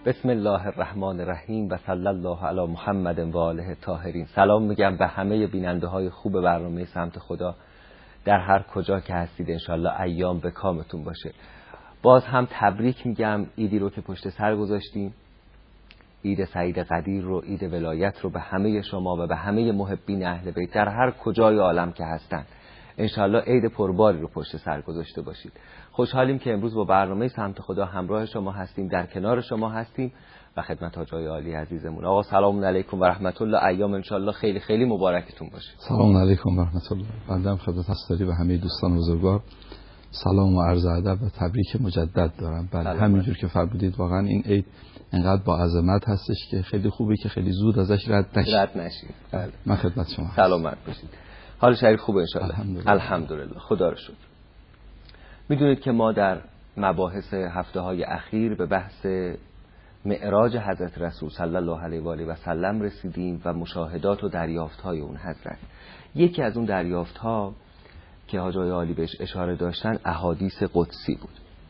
بسم الله الرحمن الرحیم و صلی الله علی محمد و آله الطاهرین. سلام میگم به همه بیننده های خوب برنامه سمت خدا در هر کجا که هستید. انشالله ایام به کامتون باشه. باز هم تبریک میگم عیدی رو که پشت سر گذاشتیم، عید سعید قدیر رو، عید ولایت رو به همه شما و به همه محبین اهل بیت در هر کجای عالم که هستن. انشالله عید پرباری رو پشت سر گذاشته باشید. خوشحالیم که امروز با برنامه سمت خدا همراه شما هستیم، در کنار شما هستیم و خدمت حاجای عالی عزیزمون. آقا سلام علیکم و رحمت الله. ایام انشالله خیلی خیلی مبارکتون باشه. سلام علیکم و رحمت الله. بنده هم خدمت هستاری و همه دوستان بزرگوار سلام و عرض ادب و تبریک مجدد دارم. بله همینجور که فرمودید واقعا این عید انقدر با عظمت هستش که خیلی خوبه که خیلی زود ازش رد نشید. بله. من خدمت شما سلامت باشید. حال شریف خوبه انشالله؟ الحمدلله. خدا رو شکر. میدونید که ما در مباحث هفته های اخیر به بحث معراج حضرت رسول صلی الله علیه و آله و سلم رسیدیم و مشاهدات و دریافت های اون حضرت. یکی از اون دریافت ها که حاجای عالی بهش اشاره داشتن احادیث قدسی بود.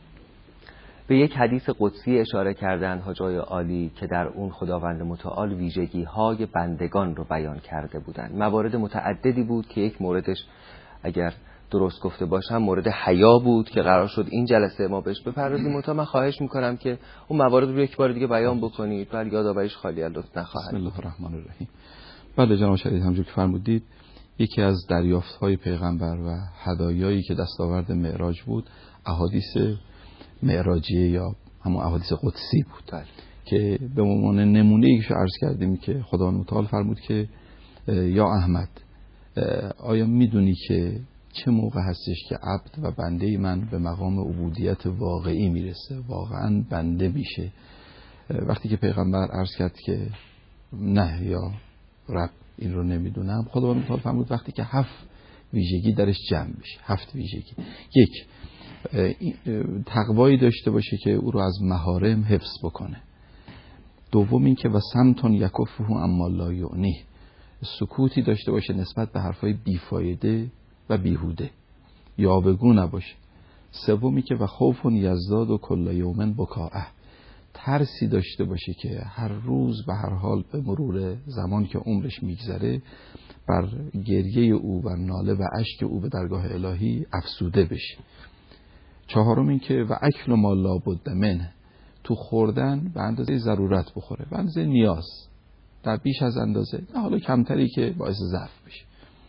به یک حدیث قدسی اشاره کردن حاجای عالی که در اون خداوند متعال ویژگی های بندگان رو بیان کرده بودن. موارد متعددی بود که یک موردش اگر درست گفته باشم مورد حیا بود که قرار شد این جلسه ما بهش بپردازیم. من خواهش میکنم که اون موارد رو یک بار دیگه بیان بکنید و یادآوریش خالی از لطف نخواهد. بسم الله الرحمن الرحیم. بله جناب شهید، همونجور که فرمودید یکی از دریافت‌های پیغمبر و هدایایی که دستاورد معراج بود احادیث معراجیه یا همون احادیث قدسی بود که به عنوان نمونه‌ای که عرض کردیم که خداوند متعال فرمود که یا احمد آیا میدونی که چه موقع هستش که عبد و بنده من به مقام عبودیت واقعی میرسه، واقعا بنده میشه؟ وقتی که پیغمبر عرض کرد که نه یا رب این رو نمیدونم، خداوند متعال فرمود وقتی که 7 ویژگی درش جمع بشه. 7 ویژگی. یک، تقوایی داشته باشه که او رو از محارم حفظ بکنه. دوم این که و سمتون یکفه اما لا یعنی، سکوتی داشته باشه نسبت به حرفای بیفایده و بیهوده، یا بگو نباشه. سومی که و خوف یزداد و کل یومن بکاءه، ترسی داشته باشه که هر روز به هر حال به مرور زمان که عمرش میگذره بر گریه او و ناله و اشک او به درگاه الهی افسوده بشه. چهارم این که و اکل ما لا بد منه، تو خوردن به اندازه ضرورت بخوره، به اندازه نیاز، در بیش از اندازه نه، حالا کمتری که باعث ضعف بشه.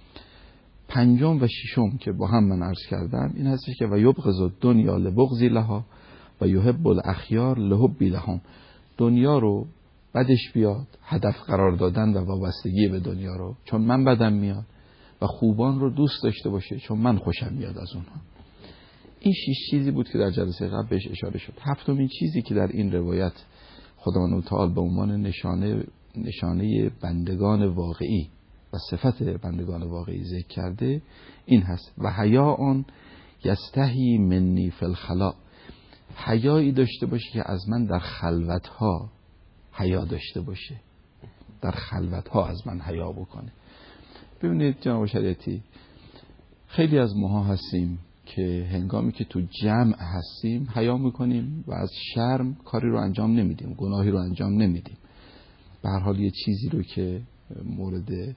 پنجم و ششم که با هم من عرض کردم این هستش که و یبغض الدنیا لبغضی لها و یحب الاخیار لحبی لهم، دنیا رو بدش بیاد، هدف قرار دادن و وابستگی به دنیا رو چون من بدم میاد، و خوبان رو دوست داشته باشه چون من خوشم میاد از اونها. این 6 چیزی بود که در جلسه قبل بهش اشاره شد. هفتمین چیزی که در این روایت خداوند متعال به عنوان نشانه بندگان واقعی و صفت بندگان واقعی ذکر کرده این هست و حیاء یستحی منی فی الخلاء، حیایی داشته باشه که از من در خلوتها حیا داشته باشه، در خلوتها از من حیا بکنه. ببینید جناب شریعتی، خیلی از ماها هستیم که هنگامی که تو جمع هستیم حیا میکنیم و از شرم کاری رو انجام نمیدیم، گناهی رو انجام نمیدیم، به هر حال یه چیزی رو که مورد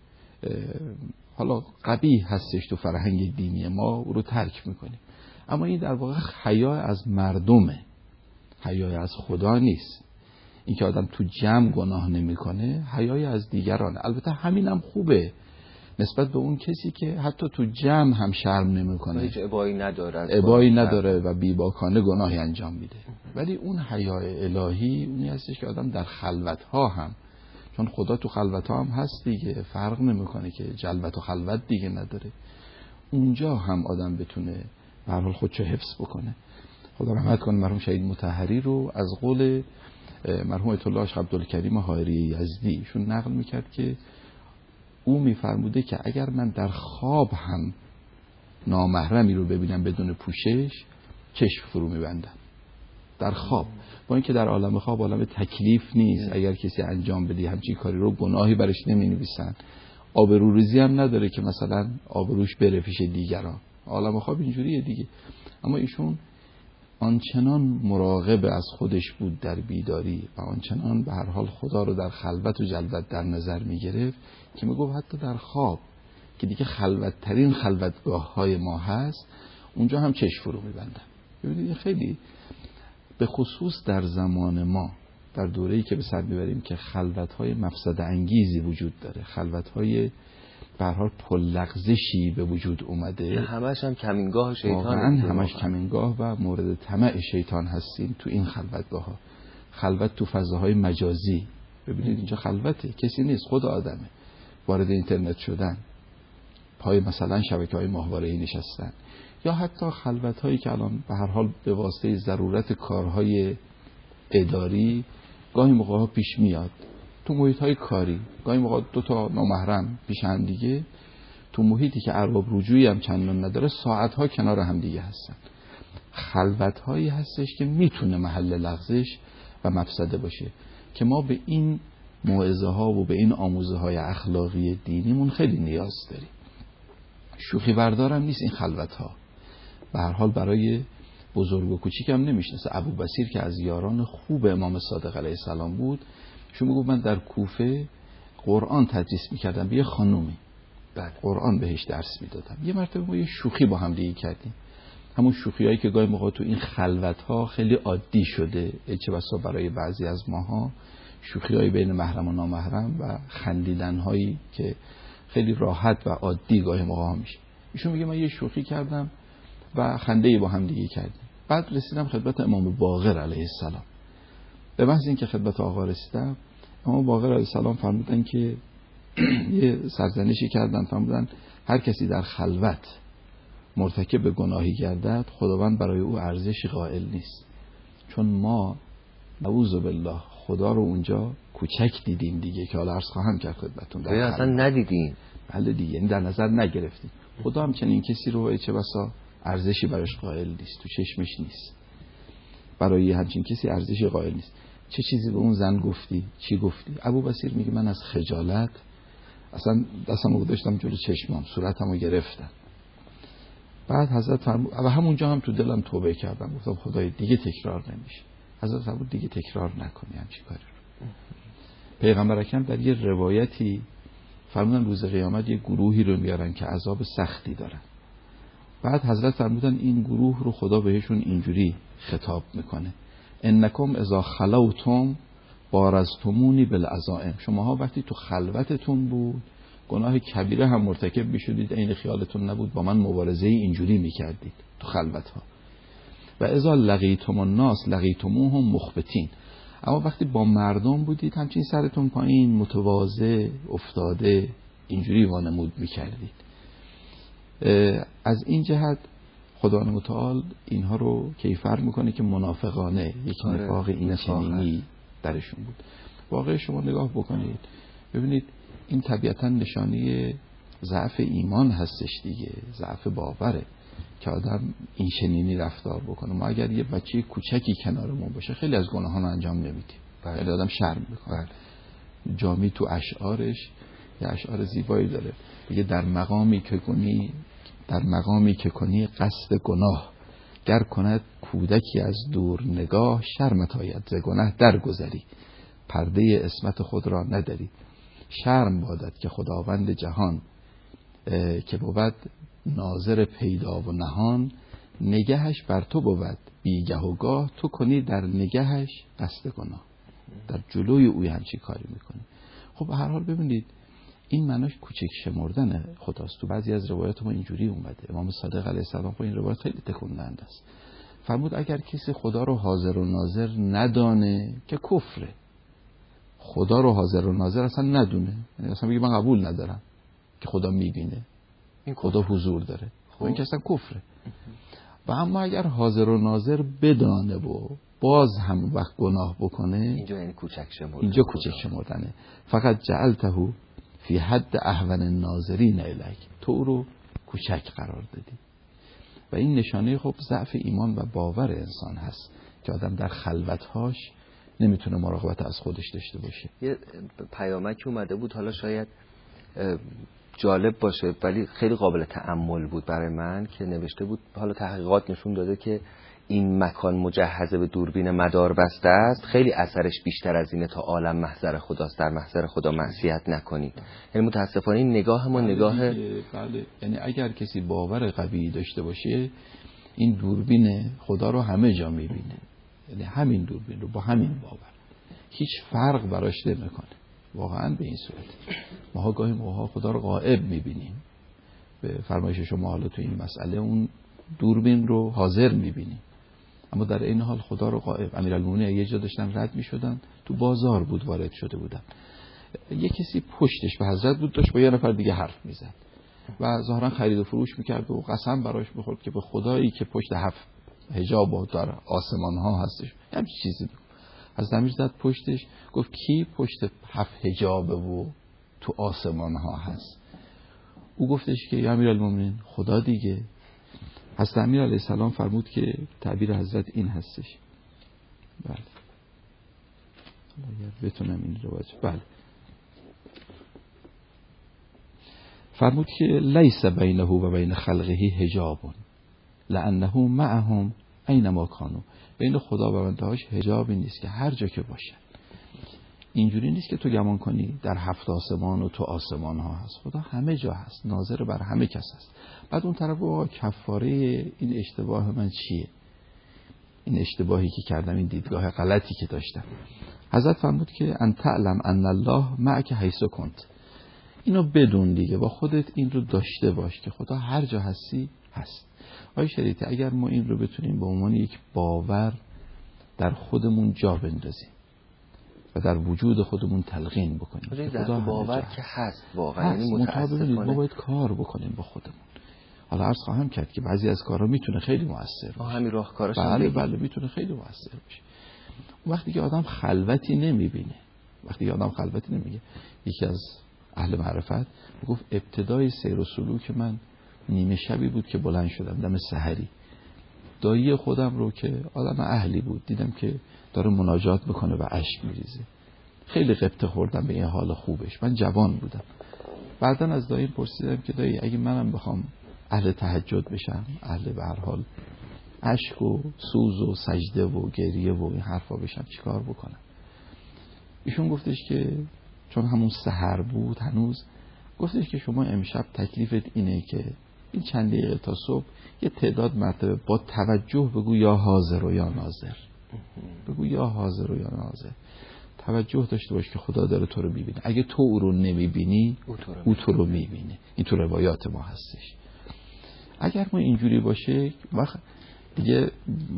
حالا قبیح هستش تو فرهنگ دینی ما او رو ترک میکنیم. اما این در واقع حیا از مردمه، حیا از خدا نیست. این که آدم تو جمع گناه نمیکنه حیای از دیگرانه. البته همینم خوبه نسبت به اون کسی که حتی تو جمع هم شرم نمیکنه، هیچ ابایی نداره و بیباکانه گناهی انجام میده. ولی اون حیای الهی اونی هستش که آدم در خلوتها هم، چون خدا تو خلوتها هم هست دیگه، فرق نمیکنه که جلوت و خلوت دیگه نداره، اونجا هم آدم بتونه به هر حال خودشو حفظ بکنه. خدا رحمت کنه مرحوم شهید مطهری رو از قول مرحوم آیت الله شیخ عبدالکریم حائری یزدی ایشون نقل میکرد که او میفرموده که اگر من در خواب هم نامحرمی رو ببینم بدون پوشش چشم فرو میبندم. در خواب، با اینکه در عالم خواب عالم تکلیف نیست، اگر کسی انجام بدی همچین کاری رو گناهی برش نمینویسن، آبروریزی هم نداره که مثلا آبروش بره پیش دیگران، عالم خواب اینجوریه دیگه. اما ایشون آنچنان مراقب از خودش بود در بیداری و آنچنان به هر حال خدا رو در خلوت و جلوت در نظر می گرفت که می گفت حتی در خواب که دیگه خلوتترین خلوتگاه های ما هست اونجا هم چشم فرو می بندن. ببینید خیلی به خصوص در زمان ما در دوره‌ای که به سر میبریم که خلوت‌های مفسد انگیزی وجود داره، خلوت‌های به هر حال پرلغزشی به وجود اومده، همش هم کمینگاه شیطان، واقعا همش کمینگاه و مورد طمع شیطان هستیم تو این خلوتگاه‌ها. خلوت تو فضاهای مجازی، ببینید اینجا خلوته، کسی نیست، خود آدمه، وارد اینترنت شدن، پای مثلا شبکه‌های ماهواره‌ای نشستن، یا حتی خلوت‌هایی که الان به هر حال به واسطه ضرورت کارهای اداری گاهی موقع‌ها پیش میاد تو محیط‌های کاری، گاهی موقع دو تا نامحرم پیش هم دیگه تو محیطی که ارباب رجوعی هم چندان نداره ساعت‌ها کنار هم دیگه هستن. خلوت‌هایی هستش که میتونه محل لغزش و مفسده باشه که ما به این موعظه‌ها و به این آموزه‌های اخلاقی دینیمون خیلی نیاز داریم. شوخی بردارم نیست این خلوت‌ها، به هر حال برای بزرگ و کوچیک هم نمیشناسه. ابوبصیر که از یاران خوب امام صادق علیه السلام بود، شما میگو من در کوفه قرآن تدریس میکردم به یه خانومی، بعد قرآن بهش درس میدادم. یه مرتبه ما یه شوخی با هم دیگه کردیم، همون شوخیایی که گاهی موقع تو این خلوت‌ها خیلی عادی شده، چه بسا برای بعضی از ماها شوخی‌های بین محرم و نامحرم و خندیدن‌هایی که خیلی راحت و عادی گاهی موقع میشه. ایشون میگه من یه شوخی کردم و خنده‌ای با هم دیگه کردیم. بعد رسیدم خدمت امام باقر علیه السلام. به محض اینکه خدمت آقا رسیدم، امام باقر علیه السلام فرمودن که یه سرزنشی کردن، فرمودن هر کسی در خلوت مرتکب به گناهی گردد خداوند برای او ارزشی قائل نیست، چون ما نعوذ بالله خدا رو اونجا کوچک دیدیم دیگه، که حالا عرض خواهم کرد خدمتتون. در اصلا ندیدیم، بله دیگه، یعنی در نظر نگرفتیم. خدا هم چنین کسی رو چه بسا ارزشی براش قائل نیست، تو چشمش نیست، برای همچین کسی ارزشی قائل نیست. چه چیزی به اون زن گفتی؟ چی گفتی؟ ابوبصیر میگه من از خجالت اصلا دستمو گذاشتم جلوی چشمام، صورتمو گرفتم. بعد حضرت فرمود و همونجا هم تو دلم توبه کردم، گفتم خدای دیگه تکرار نمیشه. حضرت فرمود دیگه تکرار نکنی همچین کاری رو. پیغمبر اکرم در یه روایتی فرمودن روز قیامت یه گروهی رو میارن که عذاب سختی دارن. بعد حضرت فرمودن این گروه رو خدا بهشون اینجوری خطاب میکنه: انکم اذا خلوتم بارزتمونی بالعزائم. شماها وقتی تو خلوتتون بود گناه کبیره هم مرتکب میشدید، عین خیالتون نبود، با من مبارزه اینجوری میکردید تو خلوتها. و اذا لقیتم الناس لقیتموهم مخبتین. اما وقتی با مردم بودید همچین سرتون پایین، متواضع، افتاده، اینجوری وانمود میکردید. از این جهت خدا متعال اینها رو کیفر میکنه که منافقانه یک نفاق این چنینی درشون بود. واقعا شما نگاه بکنید ببینید این طبیعتا نشانی ضعف ایمان هستش دیگه، ضعف باوره که آدم این چنینی رفتار بکنه. ما اگر یه بچه کوچکی کنارمون باشه خیلی از گناهان رو انجام نمیدیم، خیلی آدم شرم میکنه. جامی تو اشعارش یه اشعار زیبایی داره، میگه در مقامی که کنی قصد گناه، گر کند کودکی از دور نگاه، شرمت آید ز گناه درگذری، پرده عصمت خود را نداری. شرم بادت که خداوند جهان که بود ناظر پیدا و نهان، نگهش بر تو بود بیگه و گاه، تو کنی در نگهش قصد گناه. در جلوی اوی همچی کاری میکنی. خب به هر حال ببینید این معناش کوچک شمردن خداست. تو بعضی از روایات ما اینجوری اومده. امام صادق علیه السلام این روایت خیلی تکون دهنده است. فرمود اگر کسی خدا رو حاضر و ناظر ندانه که کفره. خدا رو حاضر و ناظر اصلا ندونه، یعنی اصلا بگه من قبول ندارم که خدا میبینه، این خدا حضور داره، خب این که اصلا کفره. و اما اگر حاضر و ناظر بدانه و باز هم وقت گناه بکنه، اینجا یعنی کوچک شمردن. اینجا کوچک شمردنه. فقط جعلته فی حد اهون الناظرین الیک، تو او رو کوچک قرار دادی. و این نشانه خب ضعف ایمان و باور انسان هست که آدم در خلوتهاش نمیتونه مراقبت از خودش داشته باشه. یه پیامکی اومده بود، حالا شاید جالب باشه ولی خیلی قابل تأمل بود برای من، که نوشته بود حالا تحقیقات نشون داده که این مکان مجهز به دوربین مدار بسته است خیلی اثرش بیشتر از اینه تا عالم محضر خداست، در محضر خدا معصیت نکنید. یعنی متاسفانه این نگاه ما نگاه بله. یعنی اگر کسی باور قوی داشته باشه این دوربین خدا رو همه جا میبینه، یعنی همین دوربین رو با همین باور هیچ فرق براش نمیکنه. واقعا به این صورت ما گاهی موقع خدا رو غائب میبینیم، به فرمایش شما حالا تو این مسئله اون دوربین رو حاضر میبینیم، اما در این حال خدا رو غائب. امیرالمومنین یه جا داشتن رد میشدن، تو بازار بود وارد شده بودن، یه کسی پشتش به حضرت بود داشت با یه نفر دیگه حرف میزد و ظاهرا خرید و فروش میکرد و قسم براش میخورد که به خدایی که پشت 7 حجاب و در آسمان ها هستش همچین چیزی. از امیر زد پشتش گفت کی پشت 7 حجاب و تو آسمان ها هست؟ او گفتش که یا امیرالمومنین خدا دیگه. حضرت امیر علیه السلام فرمود که تعبیر حضرت این هستش. بله اگر بتونم این رو بله فرمود که لیس بینه و بین خلقه حجاب لانه معهم اینما کانوا. بین خدا و بنده‌هاش حجابی نیست که هر جا که باشن. اینجوری نیست که تو گمان کنی در 7 آسمان و تو آسمان ها هست، خدا همه جا هست، ناظر بر همه کس هست. بعد اون طرف با کفاره این اشتباه من چیه؟ این اشتباهی که کردم، این دیدگاه غلطی که داشتم. حضرت فرمود که ان تعلم ان الله معک حیث کنت. اینو بدون دیگه، با خودت این رو داشته باش که خدا هر جا هستی هست. آقای شریعتی اگر ما این رو بتونیم به عنوان یک باور در خودمون جا بندازیم و در وجود خودمون تلقین بکنیم، خدا باور که هست واقعا، یعنی متاسفانه ما باید کار بکنیم با خودمون. حالا عرض خواهم کرد که بعضی از کارها میتونه خیلی مؤثر باشه. همین راهکاراش بله میتونه خیلی مؤثر باشه. وقتی که آدم خلوتی نمیبینه، وقتی که آدم خلوتی نمیگه. یکی از اهل معرفت گفت ابتدای سیر و سلوک من نیمه شبی بود که بلند شدم دم سحری، دایی خودم رو که آدم اهلی بود دیدم که داره مناجات میکنه و اشک میریزه. خیلی غبطه خوردم به این حال خوبش. من جوان بودم. بعداً از دایی پرسیدم که دایی اگه منم بخوام اهل تهجد بشم، اهل به هر حال اشک و سوز و سجده و گریه و این حرفا بشم، چیکار بکنم؟ ایشون گفتش که چون همون سحر بود هنوز، گفتش که شما امشب تکلیفت اینه که این چند دقیقه تا صبح یه تعداد مرتبه با توجه بگو یا حاضر و یا ناظر. بگو یا حاضر و یا ناظر. توجه داشته باش که خدا داره تو رو میبینه. اگه تو او رو نمیبینی او تو رو میبینه. این تو روایات ما هستش. اگر ما اینجوری باشه وقت دیگه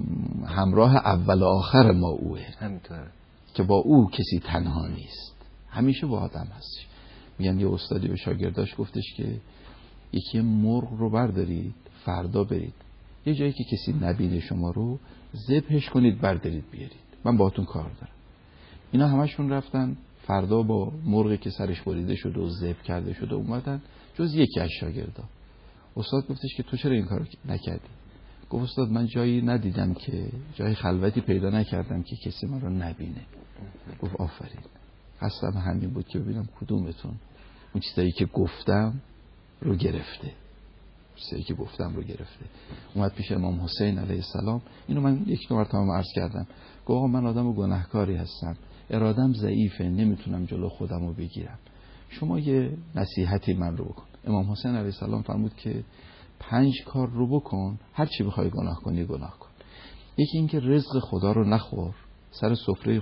همراه اول و آخر ما اوه، همینطوره که با او کسی تنها نیست، همیشه با آدم هستش. میگن یه استادی به شاگرداش گفتش که یکی مرغ رو بردارید فردا برید یه جایی که کسی نبینه شما رو ذبحش کنید بردارید بیارید، من باهاتون کار دارم. اینا همشون رفتن فردا با مرغی که سرش بریده شده و ذبح کرده شده اومدن، جز یکی از شاگردا. استاد گفتش که تو چرا این کارو نکردی؟ گفت استاد من جایی ندیدم که جای خلوتی پیدا نکردم که کسی من رو نبینه. گفت آفرین، قصدم همین بود که ببینم کدومتون اون چیزایی که گفتم رو گرفته. چیزایی که گفتم رو گرفته. اومد پیش امام حسین علیه السلام. اینو من یک دو مرتبه عرض کردم. گفت آقا من آدم گناهکاری هستم، ارادم ضعیفه، نمیتونم جلو خودم رو بگیرم، شما یه نصیحتی من رو بکن. امام حسین علیه السلام فرمود که 5 کار رو بکن، هر چی بخوای گناه کنی گناه کن. یکی این که رزق خدا رو نخور، سر سفره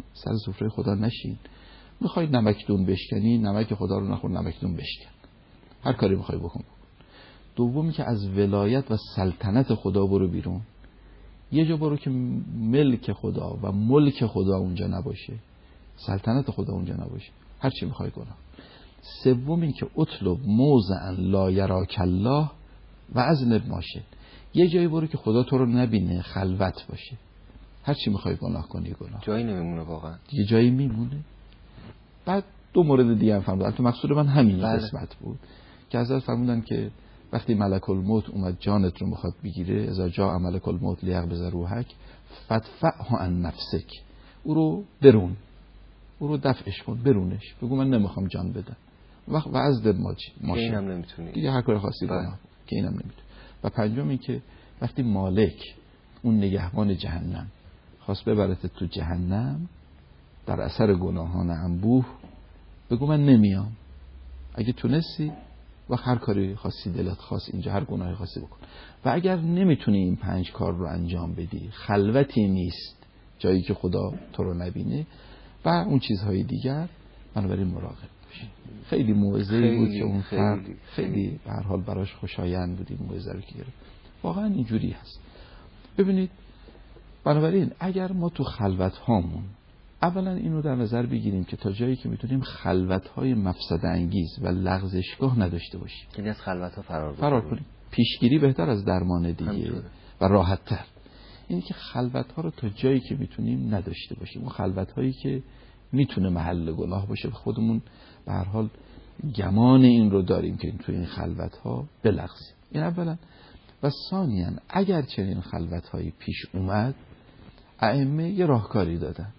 خدا نشین. میخوای نمکدون بشکنی، نمک خدا رو نخور، نمکدون بشکن. هر کاری میخوای بکن. دومی که از ولایت و سلطنت خدا برو بیرون. یه جا برو که ملک خدا و ملک خدا اونجا نباشه، سلطنت خدا اونجا نباشه، هر چی میخوای گناه. سومی که اطلب موضعا لا یراک الله و اذنب ماشه. یه جایی برو که خدا تو رو نبینه، خلوت باشه، هر چی میخوای گناه کنی گناه. جایی نمیمونه واقعا، یه جایی میمونه. بعد 2 مورد دیگه هم فرمودن، تو مقصود من همین قسمت بود که حضرت فرمودن که وقتی ملک الموت اومد جانت رو میخواد بگیره، اذا جاء ملک الموت لیقبض روحک فدفعه عن نفسک، او رو برون، او رو دفعش کن، برونش، بگو من نمیخوام جان بدم. وقت و از دل ماشه اینم نمیتونی دیگه، هر کار خاصی کنم که اینم نمیتونی. و 5 این که وقتی مالک اون نگهبان جهنم خواست ببرت تو جهنم در اثر گناهان انبوه، بگو من نمیام. اگه تونستی و هر کاری خاصی دلت خواست اینجا، هر گناهی خاصی بکن. و اگر نمیتونی این 5 کار رو انجام بدی، خلوتی نیست، جایی که خدا تو رو نبینه و اون چیزهای دیگر، بنابراین مراقب باش. خیلی موعظه‌ای بود که اون فرد خیلی به هر حال براش خوشایند بود این موعظه رو که گرفت. واقعا اینجوری هست. ببینید، بنابراین اگر ما تو خلوت هامون اولا اینو در نظر بگیریم که تا جایی که میتونیم خلوت‌های مفسده انگیز و لغزشگاه نداشته باشیم، یعنی از خلوت‌ها فرار کنیم. پیشگیری بهتر از درمان دیگه و راحت‌تر. اینی که خلوت‌ها رو تا جایی که میتونیم نداشته باشیم. اون خلوت‌هایی که میتونه محل گناه باشه، خودمون به هر حال گمان این رو داریم که تو این خلوت‌ها بلغزیم. این اولا. و ثانیاً اگر چنین خلوت‌هایی پیش اومد، ائمه یه راهکاری دادن.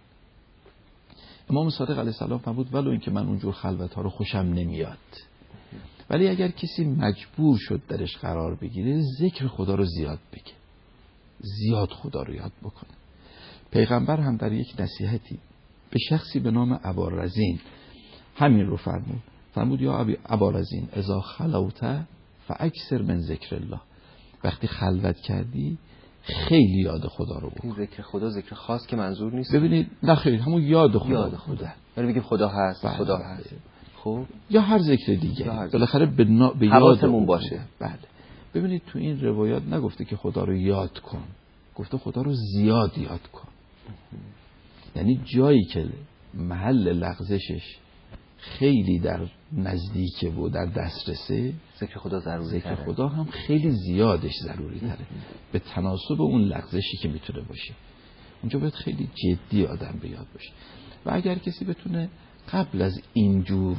امام صادق علیه السلام فرمود ولو اینکه من اونجور خلوت‌ها رو خوشم نمیاد، ولی اگر کسی مجبور شد درش قرار بگیره، ذکر خدا رو زیاد بگه، زیاد خدا رو یاد بکنه. پیغمبر هم در یک نصیحتی به شخصی به نام ابارزین همین رو فرمود یا ابارزین اذا خلوت فاکثر من ذکر الله. وقتی خلوت کردی خیلی یاد خدا رو بکن. ذکر خدا ذکر خاص که منظور نیست. ببینید نه خیلی، همون یاد خدا. یاد خدا. یعنی بگیم خدا هست، بله. خدا هست. خب یا هر ذکر دیگه بالاخره به یادمون باشه. بله. ببینید تو این روایات نگفته که خدا رو یاد کن، گفته خدا رو زیاد یاد کن. یعنی جایی که محل لغزشش خیلی در نزدیکه و در دسترسه، ذکر خدا ضروری ذکر خدا هم خیلی زیادش ضروری تره به تناسب اون لغزشی که میتونه باشه. اونجا باید خیلی جدی آدم به یاد باشه. و اگر کسی بتونه قبل از اینجور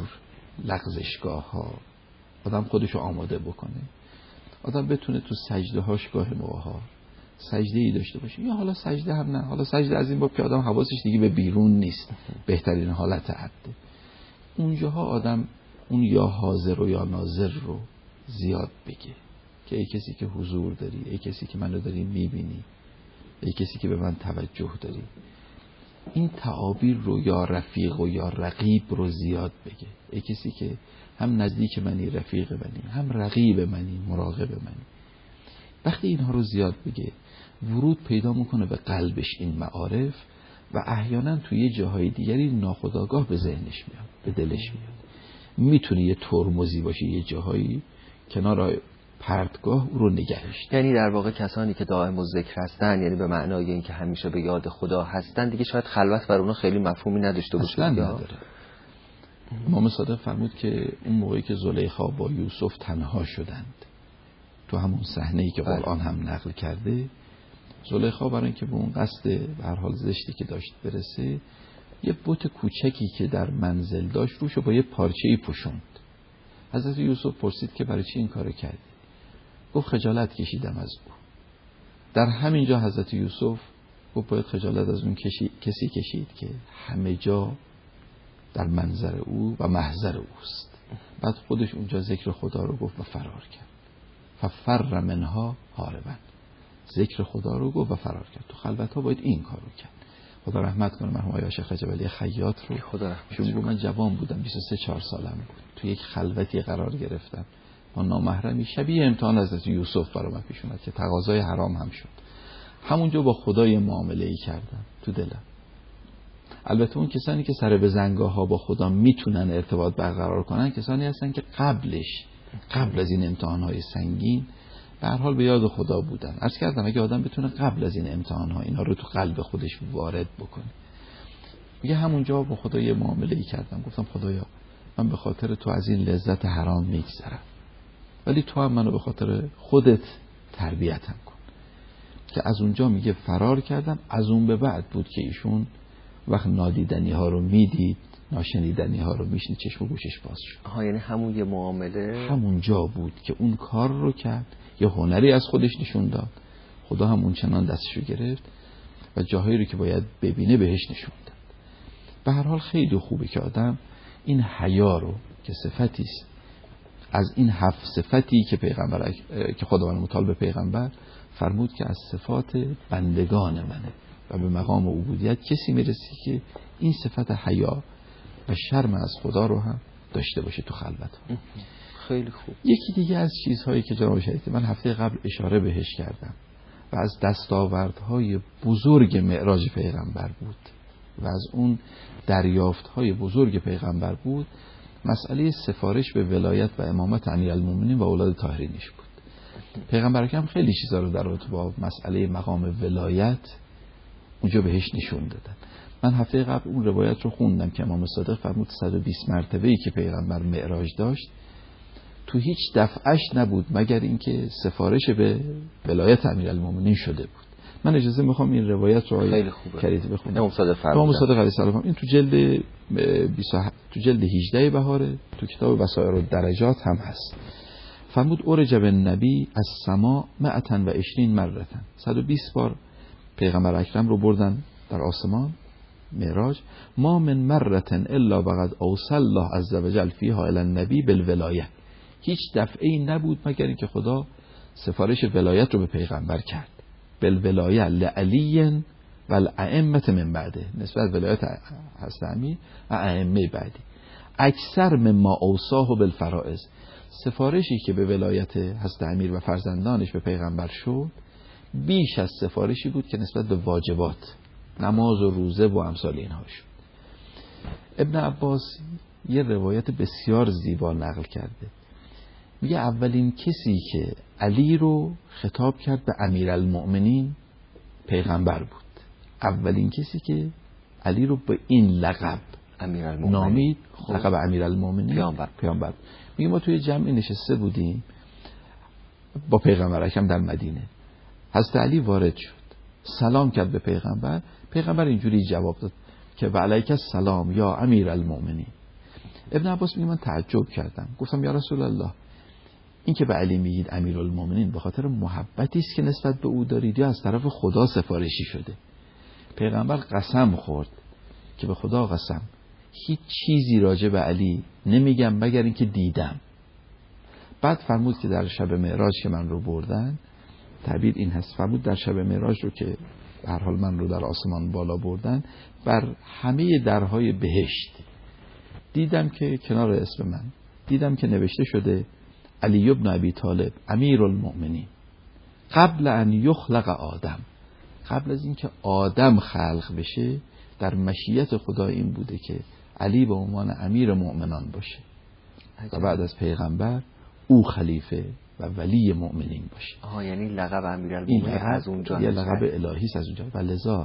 لغزشگاه ها آدم خودشو آماده بکنه، آدم بتونه تو سجده هاش گاه موها سجده ای داشته باشه، یا حالا سجده هم نه، حالا سجده از این باب که آدم حواسش دیگه به بیرون نیست، بهترین حالت عبده. اونجاها آدم اون یا حاضر و یا ناظر رو زیاد بگه که ای کسی که حضور داری، ای کسی که منو داری میبینی، ای کسی که به من توجه داری. این تعابیر رو یا رفیق و یا رقیب رو زیاد بگه. ای کسی که هم نزدیک منی، رفیق منی، هم رقیب منی، مراقب منی. وقتی اینها رو زیاد بگه، ورود پیدا میکنه به قلبش این معارف و احیانا توی جاهای دیگری ناخودآگاه به ذهنش میاد، به دلش میاد. میتونه یه ترمزی باشه یه جاهایی کنار پرتگاه او رو نگهش. یعنی در واقع کسانی که دائم الذکر هستن، یعنی به معنای اینکه همیشه به یاد خدا هستن، دیگه شاید خلوت بر اونها خیلی مفهومی نداشته باشه. اصلا نداره. امام صادق فرمود که اون موقعی که زلیخا با یوسف تنها شدند، تو همون صحنه‌ای که قرآن هم نقل کرده، زلیخا برای اینکه به اون قصد به هر حال زشتی که داشت برسه، یه بت کوچکی که در منزل داشت روشو با یه پارچه‌ای پوشوند. حضرت یوسف پرسید که برای چی این کارو کردی؟ گفت خجالت کشیدم از او. در همین جا حضرت یوسف گفت باید خجالت از اون کسی کشید که همه جا در منظر او و محضر اوست. بعد خودش اونجا ذکر خدا رو گفت و فرار کرد. ففر منها هاربا. ذکر خدا رو گفت و فرار کرد. تو خلوت ها باید این کار رو کرد. خدا رحمت کنه مرحوم آقای شیخ رجب خیاط رو. خدا رحمت کنه. من جوان بودم، 23-4 سالم بود. تو یک خلوتی قرار گرفتم. با نامحرمی شبیه امتحان حضرت یوسف برام پیش اومد که تقاضای حرام هم شد. همونجا با خدای معامله‌ای کردم تو دلم. البته اون کسانی که سر به زنگاه ها با خدا میتونن ارتباط برقرار کنن کسانی هستن که قبل از این امتحان‌های سنگین به هر حال به یاد خدا بودن. عرض کردم اگه آدم بتونه قبل از این امتحان‌ها اینا رو تو قلب خودش وارد بکنه، میگه همونجا با خدا یه معامله‌ای کردم، گفتم خدایا من به خاطر تو از این لذت حرام میگذرم، ولی تو هم منو به خاطر خودت تربیتم کن. که از اونجا میگه فرار کردم. از اون به بعد بود که ایشون وقت نادیدنی ها رو میدید، ناشنیدنی ها رو میشنید، چشم و گوشش باز شد. یعنی همون یه معامله همون جا بود که اون کار رو کرد، یه هنری از خودش نشون داد، خدا هم اون چنان دستشو گرفت و جاهایی رو که باید ببینه بهش نشون داد. به هر حال خیلی خوبه که آدم این حیا رو که صفتی است از این 7 صفتی که پیغمبر که خداوند متعال به پیغمبر فرمود که از صفات بندگان منه و به مقام عبودیت کسی میرسی که این صفت حیا و شرم از خدا رو هم داشته باشه تو خلوت. خیلی خوب. یکی دیگه از چیزهایی که جناب شریعتی من هفته قبل اشاره بهش کردم و از دستاوردهای بزرگ معراج پیغمبر بود و از اون دریافتهای بزرگ پیغمبر بود، مسئله سفارش به ولایت و امامت امیرالمومنین و اولاد طاهرینش بود. پیغمبر اکرم خیلی چیزا رو در رابطه با مسئله مقام ولایت اونجا بهش نشون دادن. من هفته قبل اون روایت رو خوندم که امام صادق فرمود 120 مرتبه‌ای که پیغمبر معراج داشت تو هیچ دفعش نبود مگر اینکه سفارش به ولایت امیرالمومنین شده بود. من اجازه میخوام این روایت رو خیلی خوبه کریدی بخونم. امام صادق علیه السلام این تو جلد 18 بهاره تو کتاب بصائر الدرجات هم هست. فرمود اورج بالنبی از سما 120 مرة، 120 بار پیغمبر اکرم رو بردن در آسمان معراج. ما من مرة الا وقد اوصل الله عز وجل فیها الی النبی بالولایه، هیچ دفعه‌ای نبود مگر اینکه خدا سفارش ولایت رو به پیغمبر کرد. بالولایه لعلی و الائمه من بعده، نسبت ولایت حضرت امیر و ائمه بعدی. اکثر مما اوصاه بالفرائض، سفارشی که به ولایت حضرت امیر و فرزندانش به پیغمبر شد بیش از سفارشی بود که نسبت به واجبات نماز و روزه و امثال اینها شد. ابن عباس یه روایت بسیار زیبا نقل کرده، میگه اولین کسی که علی رو خطاب کرد به امیرالمؤمنین پیغمبر بود. اولین کسی که علی رو به این لقب نامید، لقب امیرالمؤمنین پیامبر. میگه ما توی جمعی نشسته بودیم با پیغمبر اکرم در مدینه، حضرت علی وارد شد، سلام کرد به پیغمبر. پیغمبر اینجوری جواب داد که و علیک السلام یا امیرالمؤمنین. ابن عباس میگه من تعجب کردم، گفتم یا رسول الله این که به علی میگید امیرالمؤمنین به خاطر محبتی است که نسبت به او دارید یا از طرف خدا سفارشی شده؟ پیغمبر قسم خورد که به خدا قسم هیچ چیزی راجع به علی نمیگم مگر اینکه دیدم. بعد فرمود که در شب معراج که من رو بردن، تعبیر این هست، فرمود در شب معراج رو که به هر حال من رو در آسمان بالا بردن، بر همه درهای بهشت دیدم که کنار اسم من دیدم که نوشته شده علی ابن ابی طالب امیرالمؤمنین قبل ان یخلق آدم، قبل از اینکه آدم خلق بشه در مشیت خدا این بوده که علی به عنوان امیر مؤمنان باشه و بعد از پیغمبر او خلیفه و ولی مؤمنین باشه. یعنی لقب امیرالمؤمنین از اونجا یه لقب الهی است از اونجا و لذا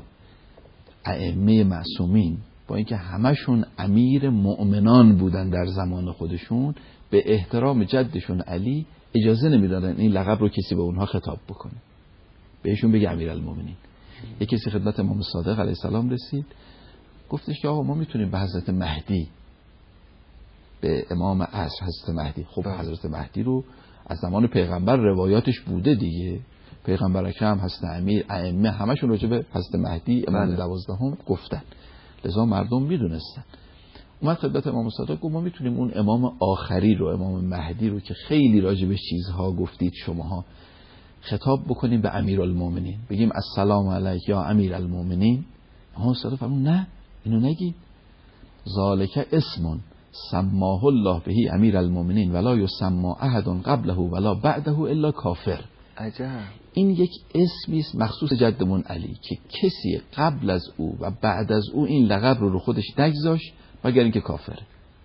ائمه معصومین با اینکه همشون امیر مؤمنان بودن در زمان خودشون، به احترام جدشون علی اجازه نمیدادن این لقب رو کسی به اونها خطاب بکنه، بهشون بگه امیرالمؤمنین. یک کسی خدمت امام صادق علیه السلام رسید، گفتش که آقا ما میتونیم به حضرت مهدی، به امام عصر حضرت مهدی، خب حضرت مهدی رو از زمان پیغمبر روایاتش بوده دیگه، پیغمبر اکرم، حضرت امیر، ائمه همشون راجع به حضرت مهدی امام 12 گفتن، لذا مردم میدونستن. اومد خدمت امام صادق گفت ما میتونیم اون امام آخری رو، امام مهدی رو که خیلی راجع به چیزها گفتید شماها، خطاب بکنیم به امیرالمؤمنین، بگیم السلام علیک یا امیرالمؤمنین. امام صادق فرمود نه اینو نگید، ذالک اسم سماه الله بهی امیرالمؤمنین ولا یسمى احد قبله ولا بعده الا کافر. عجب. این یک اسمی است مخصوص جدمون علی که کسی قبل از او و بعد از او این لقب رو خودش نگذاشت مگر اینکه کافره.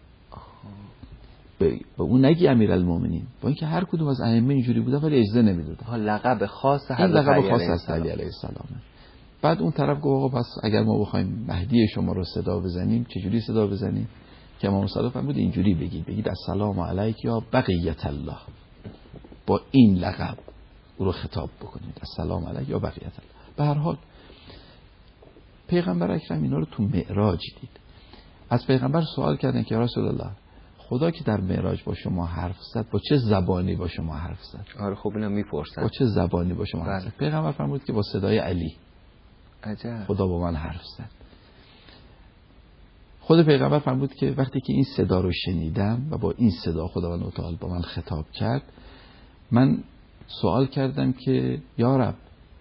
به اون نگی امیرالمؤمنین، با اینکه هر کدوم از ائمه اینجوری بودن ولی اجازه نمیدادن. لقب خاص حضرت علی علیه السلام. بعد اون طرف گفت آقا پس اگر ما بخوایم مهدی شما رو صدا بزنیم چجوری صدا بزنیم؟ که امام صادق فرمود اینجوری بگید السلام علیک یا بقیت الله، با این لقب او رو خطاب بکنید، السلام علیک یا بقیت الله. به هر حال پیغمبر اکرم اینا رو تو معراج دید. از پیغمبر سوال کردن که یا رسول الله خدا که در معراج با شما حرف زد با چه زبانی با شما حرف زد؟ آره خب اینو میپرسن با چه زبانی با شما حرف زد؟ پیغمبر فرمود که با صدای علی. عجب. خدا با من حرف زد. خود پیغمبر فرمود که وقتی که این صدا رو شنیدم و با این صدا خداوند متعال با من خطاب کرد، من سوال کردم که یا رب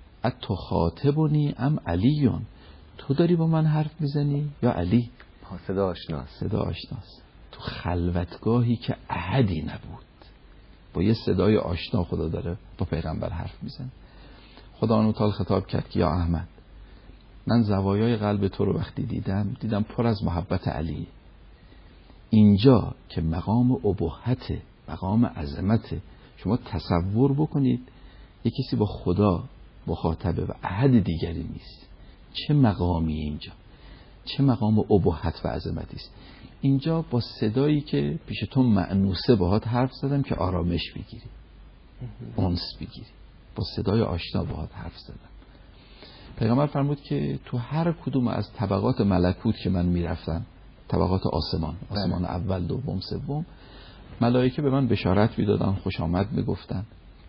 اتخاطبنی ام علیون، تو داری با من حرف میزنی یا علی؟ صدا آشناست. صدا آشناست. تو خلوتگاهی که احدی نبود با یه صدای آشنا خدا داره با پیغمبر حرف میزنه. خدا متعال خطاب کرد که یا احمد، من زوایای قلب تو رو وقتی دیدم پر از محبت علی. اینجا که مقام ابوحت، مقام عظمت، شما تصور بکنید یک کسی با خدا مخاطبه و احد دیگری نیست، چه مقامی اینجا، چه مقام ابوحت و عظمتی است. اینجا با صدایی که پیش تو مأنوسه باهات حرف زدم که آرامش بگیری، انس بگیری، با صدای آشنا باهات حرف زدم. پیغمبر فرمود که تو هر کدوم از طبقات ملکوت که من میرفتم، طبقات آسمان اول، دوم، سوم، ملائکه به من بشارت میدادن، خوش آمد میگفتن.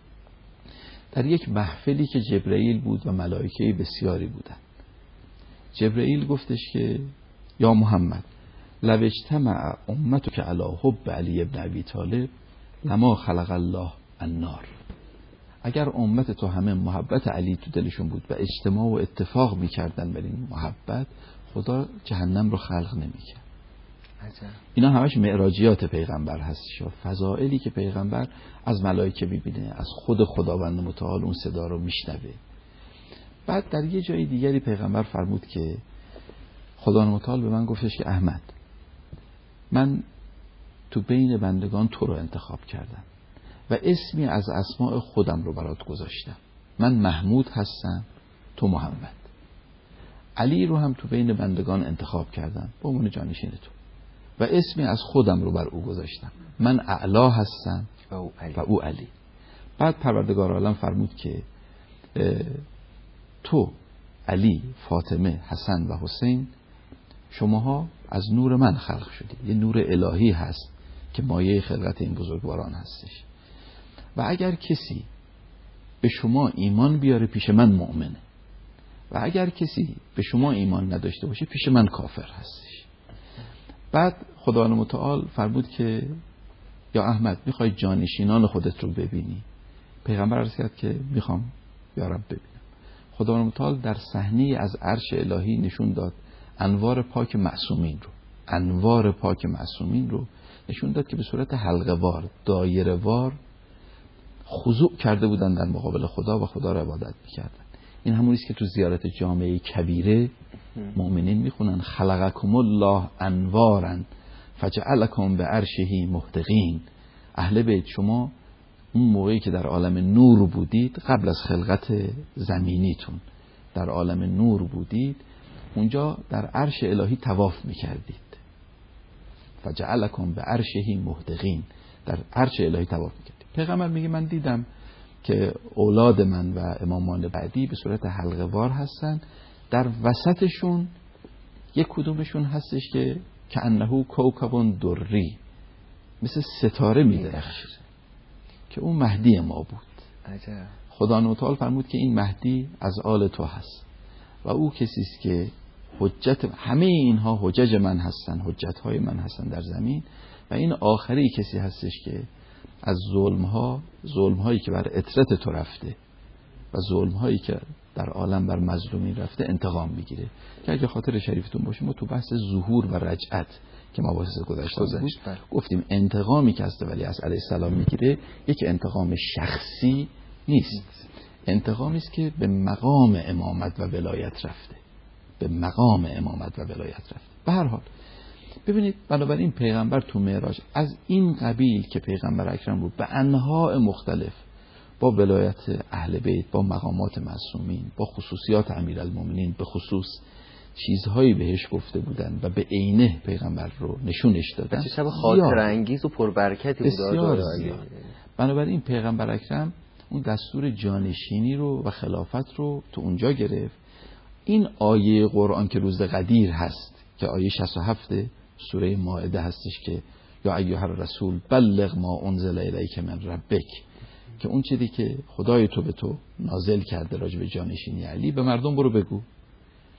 در یک محفلی که جبرئیل بود و ملائکه بسیاری بودن، جبرئیل گفتش که یا محمد لو اجتمع امتک علی حب علی ابن ابی طالب لما خلق الله النار. اگر امت تو همه محبت علی تو دلشون بود و اجتماع و اتفاق میکردن بر این محبت، خدا جهنم رو خلق نمیکرد. اینا همش معراجیات پیغمبر هستش، فضائلی که پیغمبر از ملائکه میبینه، از خود خداوند متعال اون صدا رو میشنوه. بعد در یه جای دیگری پیغمبر فرمود که خداوند متعال به من گفتش که احمد، من تو بین بندگان تو رو انتخاب کردم و اسمی از اسماء خودم رو برات گذاشتم. من محمود هستم، تو محمد. علی رو هم تو بین بندگان انتخاب کردم به عنوان جانشین تو و اسمی از خودم رو بر او گذاشتم. من اعلا هستم و او علی. بعد پروردگار عالم فرمود که تو علی، فاطمه، حسن و حسین، شماها از نور من خلق شدید. یه نور الهی هست که مایه خلقت این بزرگواران هستش و اگر کسی به شما ایمان بیاره پیش من مؤمنه و اگر کسی به شما ایمان نداشته باشه پیش من کافر هستش. بعد خداوند متعال فرمود که یا احمد میخوای جانشینان خودت رو ببینی؟ پیغمبر عرض کرد که میخوام یا رب ببینم. خداوند متعال در صحنه از عرش الهی نشون داد انوار پاک معصومین رو نشون داد که به صورت حلقه وار، دایره وار خضوع کرده بودن در مقابل خدا و خدا را عبادت میکردن. این همونی است که تو زیارت جامعه کبیره مؤمنین میخونن خلقکم الله انوارا فجعلکم به عرشه محتقین. اهل بیت، شما اون موقعی که در عالم نور بودید، قبل از خلقت زمینیتون در عالم نور بودید، اونجا در عرش الهی طواف میکردید. فجعلکم به عرشه محتقین، در عرش الهی طواف میکردید. پیغمبر میگه من دیدم که اولاد من و امامان بعدی به صورت حلقه وار هستن، در وسطشون یک کدومشون هستش که کأنه کوکب دری، مثل ستاره میدرخشه، که اون مهدی ما بود. عجب. خدا متعال فرمود که این مهدی از آل تو هست و او کسی است که حجت همه اینها حجج من هستن، حجت‌های من هستن در زمین، و این آخری کسی هستش که از ظلم‌هایی که بر اطرت تو رفته و ظلم‌هایی که در عالم بر مظلومین رفته انتقام میگیره. که اگه خاطر شریفتون باشه ما تو بحث ظهور و رجعت که مباحث گذشته گفتیم انتقامی که از ولی علیه السلام میگیره یک انتقام شخصی نیست، انتقامی است که به مقام امامت و ولایت رفته، به مقام امامت و ولایت رفته. به هر حال ببینید، بنابراین پیغمبر تو معراج از این قبیل که پیغمبر اکرم رو به انواع مختلف با ولایت اهل بیت، با مقامات معصومین، با خصوصیات امیرالمومنین به خصوص چیزهایی بهش گفته بودن و به عینه پیغمبر رو نشونش دادن. چه شب خاطر انگیز و پربرکتی بود. بسیار زیاد. بنابراین پیغمبر اکرم اون دستور جانشینی رو و خلافت رو تو اونجا گرفت. این آیه قرآن که روز قدیر هست که آیه 67 سوره مائده هستش که یا ایها الرسول بلغ ما انزل الیک من ربک، که اون چیزی که خدای تو به تو نازل کرده راجع به جانشینی علی به مردم برو بگو.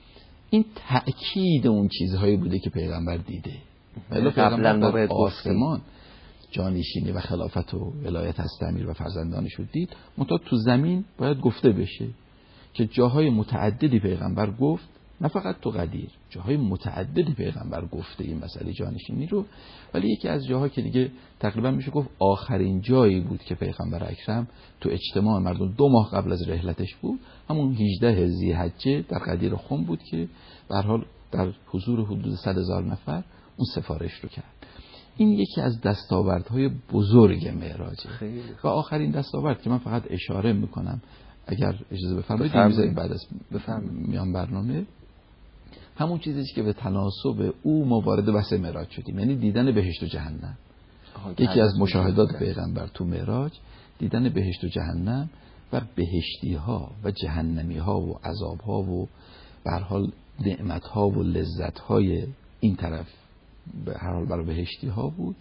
این تأکید اون چیزهایی بوده که پیغمبر دیده. ولی قبلا ما در آسمان جانشینی و خلافت و ولایت از امیر و فرزندانش رو دید، منتها تو زمین باید گفته بشه که جاهای متعددی پیغمبر گفت، نه فقط تو قدیر، جاهای متعددی پیغمبر گفته این مسئله جانشینی رو. ولی یکی از جاها که دیگه تقریبا میشه گفت آخرین جایی بود که پیغمبر اکرم تو اجتماع مردم 2 ماه قبل از رحلتش بود، همون 18 ذی‌حجه در قدیر خم بود که به هر حال در حضور حدود 100,000 نفر اون سفارش رو کرد. این یکی از دستاوردهای بزرگ معراجه. و آخرین دستاورد که من فقط اشاره میکنم اگر اجازه بفرمایید میذاریم بعد از میان برنامه، همون چیزی که به تناسب او ما وارد بحث معراج شدیم، یعنی دیدن بهشت و جهنم. یکی از مشاهدات پیغمبر تو معراج دیدن بهشت و جهنم و بهشتی ها و جهنمی ها و عذاب ها و به هر حال نعمت ها و لذت های این طرف به هر حال برای بهشتی ها بود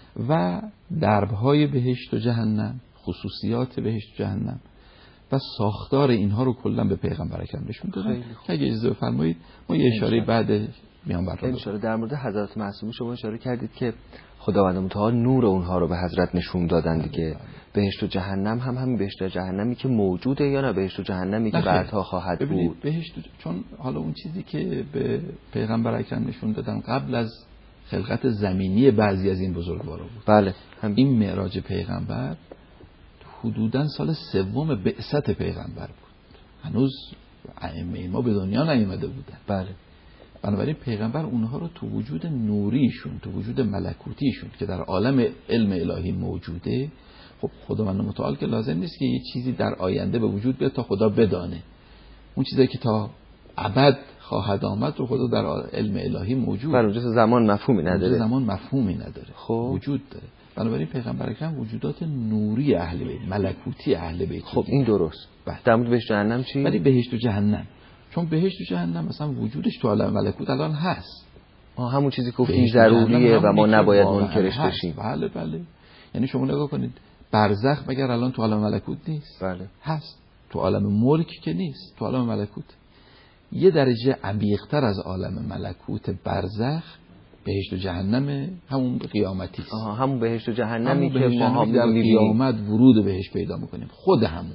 و درب های بهشت و جهنم، خصوصیات بهشت و جهنم و ساختار اینها رو کلا به پیغمبر اکرم نشون دادن. اگه اجازه بفرمایید ما یه اشاره بعد میان برنامه اشاره در مورد حضرت معصومه شما اشاره کردید که خداوند متعال نور اونها رو به حضرت نشون دادن دیگه. بهشت و جهنم هم همین بهشت و جهنمی که موجوده یا نه بهشت و جهنمی که بعدها خواهد بود؟ بهشت چون حالا اون چیزی که به پیغمبر اکرم نشون دادن قبل از خلقت زمینی بعضی از این بزرگوارا بود. بله این معراج پیغمبر حدوداً سال 3 بعثت پیغمبر بود، هنوز ائمه ما به دنیا نیامده بودن. بله. بنابراین پیغمبر اونها رو تو وجود نوریشون، تو وجود ملکوتیشون که در عالم علم الهی موجوده، خب خداوند متعال که لازم نیست که یه چیزی در آینده به وجود بیاد تا خدا بدانه. اون چیزایی که تا ابد خواهد آمد رو خدا در علم الهی موجود. بله، اونجا زمان مفهومی نداره. زمان مفهومی نداره. خب وجود داره. بنابراین پیغمبر اکرم وجودات نوری اهل بیت، ملکوتی اهل بیت. خب این درست. در مورد بهشت جهنم چی؟ ولی بهشت و جهنم، چون بهشت و جهنم مثلا وجودش تو عالم ملکوت الان هست. همون چیزی که گفتیم ضروریه و ما نباید منکرش بشیم. بله بله. یعنی شما نگاه کنید برزخ مگر الان تو عالم ملکوت نیست؟ بله. هست. تو عالم ملک که نیست، تو عالم ملکوت. یه درجه عمیق‌تر از عالم ملکوت برزخ بهشت و جهنم همون قیامتی است. همون بهشت و جهنمی که ما هم در قیامت ورود بهش پیدا میکنیم. خود همون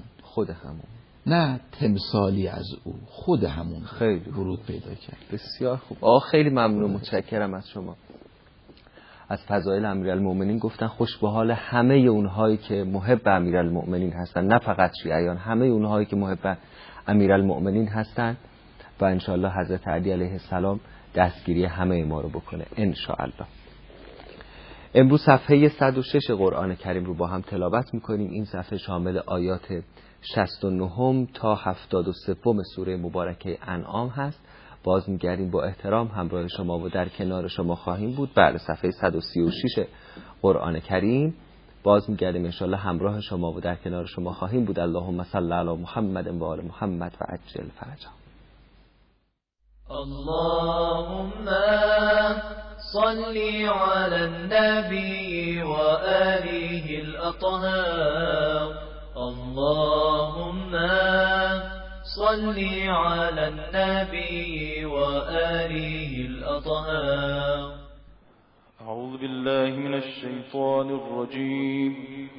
نه تمثالی از او، خود همون خیلی ورود پیدا کرد. بسیار خوب. خیلی ممنون، متشکرم از شما. از فضایل امیرالمؤمنین گفتن خوش به حال همه اونهایی که محب امیرالمؤمنین هستن، نه فقط شیعیان، همه اونهایی که محب امیرالمؤمنین هستن و انشاءالله حضرت علی علیه السلام دستگیری همه ما رو بکنه انشاءالله. امروز صفحه 106 قرآن کریم رو با هم تلاوت میکنیم. این صفحه شامل آیات 69 تا 73 سوره مبارکه انعام هست. باز میگردیم با احترام همراه شما و در کنار شما خواهیم بود. بعد صفحه 136 قرآن کریم باز میگردیم انشاءالله همراه شما و در کنار شما خواهیم بود. اللهم صل علی محمد و آل محمد و عجل فرجهم. اللهم صل على النبي وآله الأطهار. اللهم صل على النبي وآله الأطهار. أعوذ بالله من الشيطان الرجيم.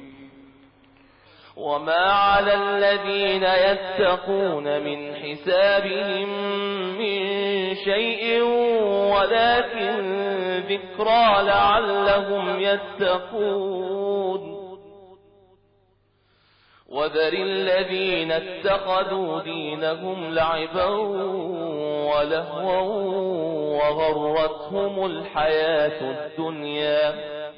وما على الذين يتقون من حسابهم من شيء ولكن ذكرى لعلهم يتقون. وذر الذين اتخذوا دينهم لعبا ولهوا وغرتهم الحياة الدنيا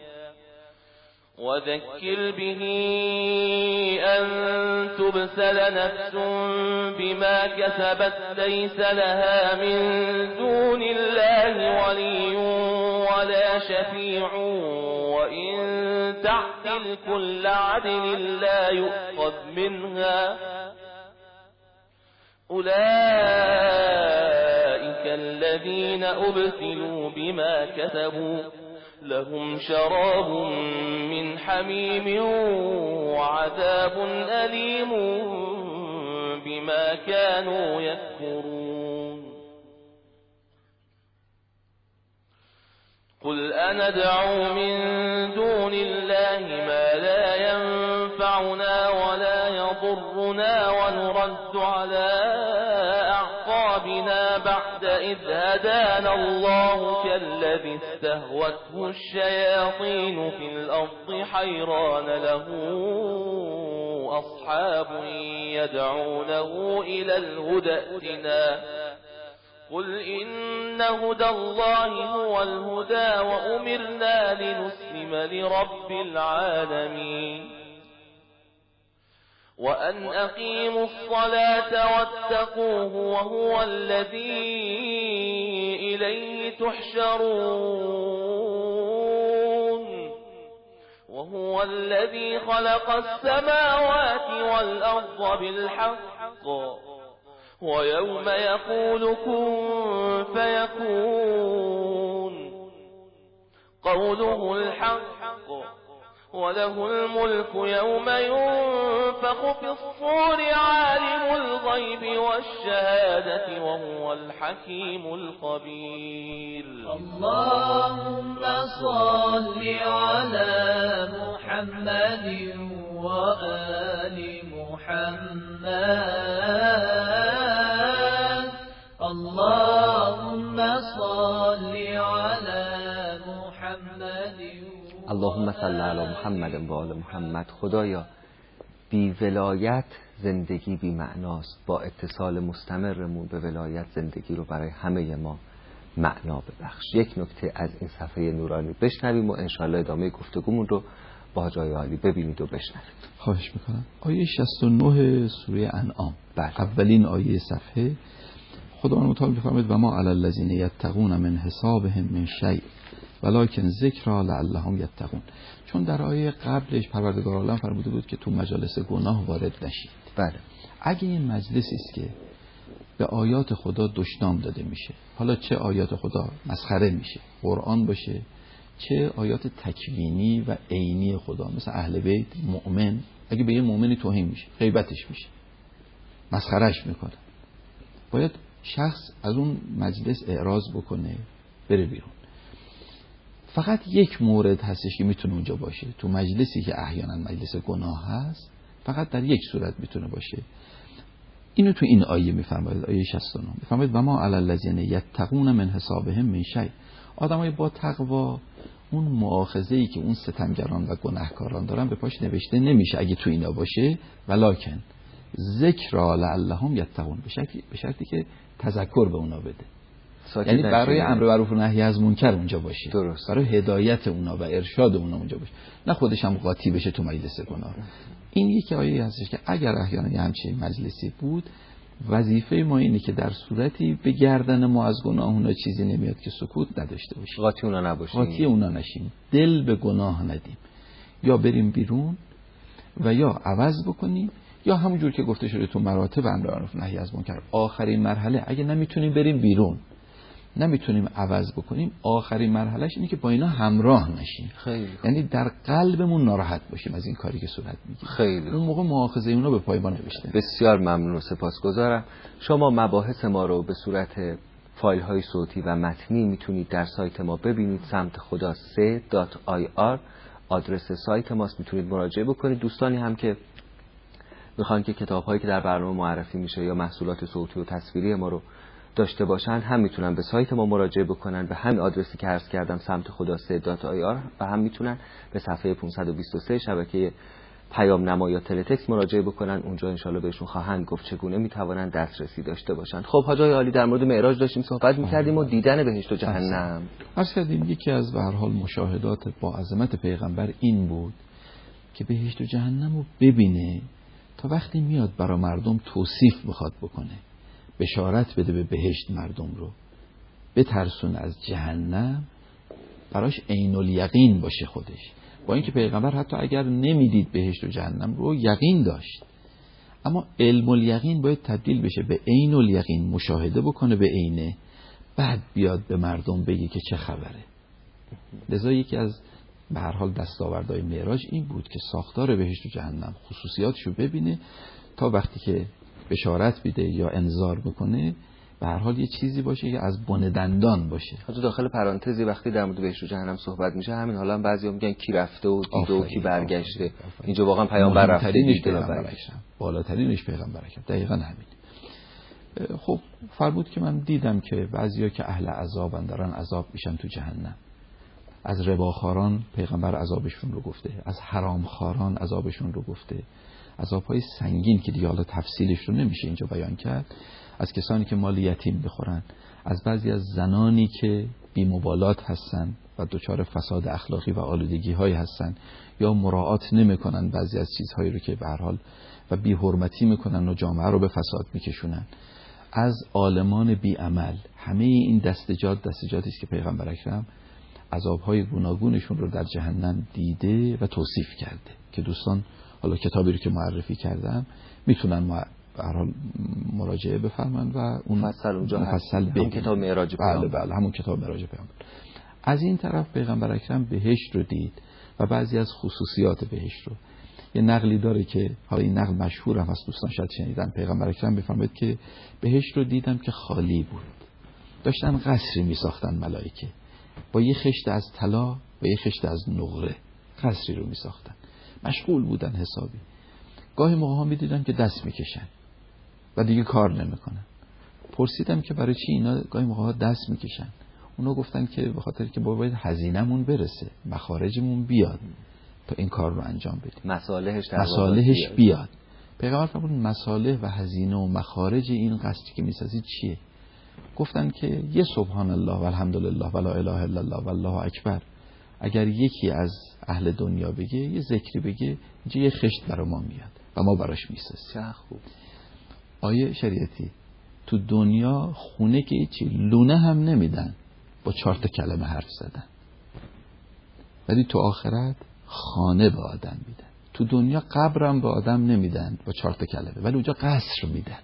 وذكر به أن تبسل نفس بما كسبت ليس لها من دون الله ولي ولا شفيع وإن تعدل كل عدل لا يؤخذ منها أولئك الذين أبسلوا بما كسبوا لهم شراب من حميم وعذاب أليم بما كانوا يكفرون. قل أندعو من دون الله ما لا ينفعنا ولا يضرنا ونرد على أعقابنا بعد إذ هدانا الله كالذي استهوته الشياطين في الأرض حيران له أصحاب يدعونه إلى الهدى ائتنا قل إن هدى الله هو الهدى وأمرنا لنسلم لرب العالمين وأن أقيموا الصلاة واتقوه وهو الذي إليه تحشرون وهو الذي خلق السماوات والأرض بالحق ويوم يقول كن فيكون قوله الحق وله الملك يوم ينفخ في الصور عالم الغيب والشهادة وهو الحكيم الخبير اللهم صل على محمد وآل محمد اللهم صل على محمد اللهم صل علی محمد و آل محمد. خدایا بی ولایت زندگی بی معناست، با اتصال مستمرمون به ولایت زندگی رو برای همه ما معنا ببخش. یک نکته از این صفحه نورانی بشنویم و انشاءالله ادامه گفتگومون رو با جای عالی ببینید و بشنوید. خواهش میکنم. آیه 69 سوره انعام، اولین آیه صفحه، خداوند متعال می‌فرماید و ما علی الذین یتقون من حسابهم من شیء ولکن ذکر لعلهم یتقون. چون در آیه قبلش پروردگار عالم فرموده بود که تو مجالس گناه وارد نشید. بله. اگه این مجلسی است که به آیات خدا دشنام داده میشه، حالا چه آیات خدا مسخره میشه، قرآن باشه، چه آیات تکوینی و عینی خدا مثل اهل بیت، مؤمن، اگه به یه مؤمنی توهین میشه، غیبتش میشه، مسخرهش میکنه، باید شخص از اون مجلس اعراض بکنه، بره بیرون. فقط یک مورد هستش که میتونه اونجا باشه، تو مجلسی که احیانا مجلس گناه هست، فقط در یک صورت میتونه باشه. اینو تو این آیه میفرماید، آیه 69 میفرماید و ما علی الذین یتقون من حسابهم من شیء. آدمای با تقوا اون مؤاخذه‌ای که اون ستمگران و گناهکاران دارن به پاش نوشته نمیشه اگه تو اینا باشه، ولکن ذکر لعلهم یتقون، به شرطی که تذکر به اونا بده. یعنی برای امر معروف و نهی از منکر اونجا باشه، درست، برای هدایت اونا و ارشاد اونا اونجا باشه، نه خودش هم قاطی بشه تو مجلس گناه. این یک آیه هستش که اگر احیانا یه همچین مجلسی بود، وظیفه ما اینه که در صورتی به گردن ما از گناه اونا چیزی نمیاد که سکوت نداشته باشیم، قاطی اونا نباشیم، قاطی اونا نشیم، دل به گناه ندیم، یا بریم بیرون و یا عوض بکنیم، یا همونجور که گفته شده تو مراتب امر معروف نهی از منکر، آخرین مرحله اگه نمیتونیم بریم بیرون، نمیتونیم عوض بکنیم، آخرین مرحلهش اینه که با اینا همراه نشیم. خیلی یعنی در قلبمون ناراحت باشیم از این کاری که صورت میگیره. خیلی اون موقع مؤاخذه اونا به پای ما نوشته. بسیار ممنون و سپاسگزارم. شما مباحث ما رو به صورت فایل های صوتی و متنی میتونید در سایت ما ببینید، سمت خدا 3.ir آدرس سایت ماست، میتونید مراجعه بکنید. دوستانی هم که میخوان که کتاب هایی که در برنامه معرفی میشه یا محصولات صوتی و تصویری ما رو داشته باشن، هم میتونن به سایت ما مراجعه بکنن به همین آدرسی که عرض کردم، سمت خدا 3.ir، و هم میتونن به صفحه 523 شبکه پیام نما یا تلتکس مراجعه بکنن. اونجا انشالله بهشون خواهند گفت چگونه میتونن دسترسی داشته باشن. خب حاجای عالی، در مورد معراج داشتیم صحبت میکردیم و دیدن بهشت و جهنم. عرض کردیم یکی از به هر حال مشاهدات با عظمت پیغمبر این بود که بهشت و جهنم رو ببینه، تا وقتی میاد برای مردم توصیف بخواد بکنه، بشارت بده به بهشت مردم رو، بترسون از جهنم، براش عین الیقین باشه خودش. با اینکه پیغمبر حتی اگر نمیدید بهشت و جهنم رو یقین داشت، اما علم الیقین باید تبدیل بشه به عین الیقین، مشاهده بکنه به عینه، بعد بیاد به مردم بگه که چه خبره. لذا یکی از به هر حال دستاوردهای معراج این بود که ساختار بهشت و جهنم خصوصیاتشو ببینه، تا وقتی که بشارت بیده یا انذار بکنه به هر حال یه چیزی باشه که از بن دندان باشه. حتی داخل پرانتزی وقتی در مورد بهشت و جهنم صحبت میشه همین حالا هم بعضیا میگن کی رفته و دیده و کی برگشته. اینجا واقعا پیامبر رفته دیده و برگشته. بالاترینش پیغمبر اکرم. دقیقاً همین. خب فرمود که من دیدم که بعضیا که اهل عذابن دارن عذاب میشن تو جهنم. از رباخواران پیغمبر عذابشون رو گفته، از حرامخواران عذابشون رو گفته، عذابهای سنگین که دیگه حالا تفصیلش رو نمیشه اینجا بیان کرد، از کسانی که مال یتیم بخورن، از بعضی از زنانی که بی‌مبالات هستن و دچار فساد اخلاقی و آلودگی های هستن یا مراعات نمیکنن بعضی از چیزهایی رو که به هر حال و بی حرمتی میکنن و جامعه رو به فساد میکشونن، از عالمان بی عمل. همه این دستجاتی است که پیغمبر اکرم عذابهای گوناگونشون رو در جهنم دیده و توصیف کرده که دوستان حالا کتابی رو که معرفی کردم میتونن به هر حال مراجعه بفرمایند و اون مفصل همون کتاب معراج پیامبر. بله همون کتاب معراج پیامبر. از این طرف پیغمبر اکرم بهشت رو دید و بعضی از خصوصیات بهشت رو. یه نقلی داره که حالا این نقل مشهور هم هست، دوستان شاید شنیدن. پیغمبر اکرم میفرماید که بهشت رو دیدم که خالی بود، داشتن قصری میساختن ملائکه با یه خشت از طلا و یه خشت از نقره قصری رو میساختن، مشغول بودن حسابی. گاهی موقع ها میدیدم که دست میکشن و دیگه کار نمیکنن. پرسیدم که برای چی اینا گاهی موقع ها دست میکشن؟ اونا گفتن که به خاطر که باید هزینه‌مون برسه، مخارجمون بیاد تا این کار رو انجام بدیم، مصالحش بیاد. پیغمبر فرمود مصالح و هزینه و مخارج این قصری که میسازید چیه؟ گفتن که یه سبحان الله و الحمدلله و لا اله الا الله و الله اکبر اگر یکی از اهل دنیا بگه، یه ذکری بگه، اینجا یه خشت برای ما میاد و ما براش میسازیم. چه خوب. آیه شریعتی تو دنیا خونه که هیچی لونه هم نمیدن با 4 کلمه حرف زدن، ولی تو آخرت خانه به آدم میدن. تو دنیا قبرم به آدم نمیدن با 4 کلمه، ولی اونجا قصر میدن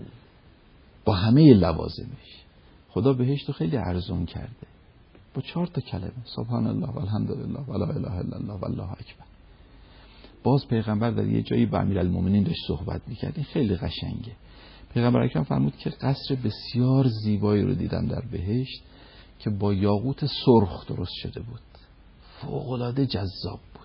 با همه لوازمش. خدا بهشت رو خیلی ارزون کرده با 4 کلمه، سبحان الله و الحمدلله و لا اله الا الله و الله اکبر. باز پیغمبر در یه جایی با امیرالمومنین داشت صحبت میکرد، این خیلی قشنگه. پیغمبر اکرم فرمود که قصر بسیار زیبایی رو دیدم در بهشت که با یاقوت سرخ درست شده بود، فوق‌العاده جذاب بود.